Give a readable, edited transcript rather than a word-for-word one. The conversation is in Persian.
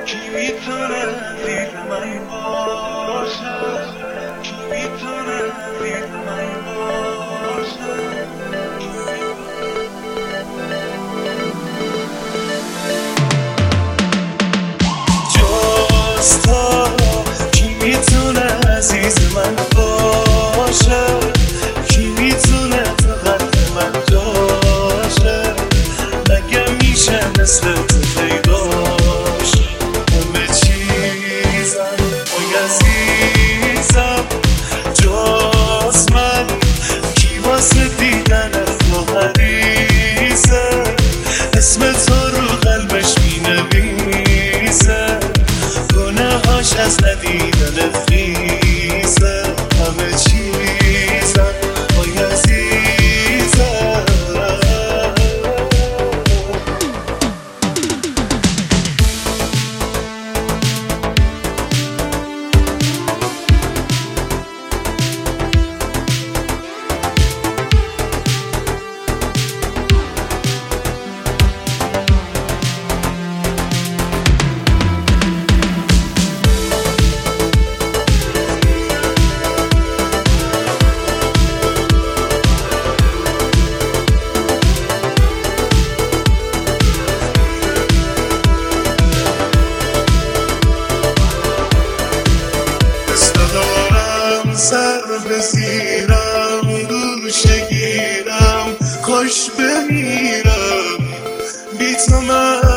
کی میتونه دید من باشه، کی میتونه دید من باشه. جز تو کی میتونه عزیز من باشه، کی میتونه تو قلب من جاشه. مگه میشه مثل تو پیداش همه چیزم وای عزیزم. جز من کی واسه دیدن تو حریصه، اسم تو رو قلبش مینویسه، گناهاش از ندیدن خیزه. همه چیزم وای عزیزم. سر بزیرم گوشه گیرم خوش بمیرم، بی تو من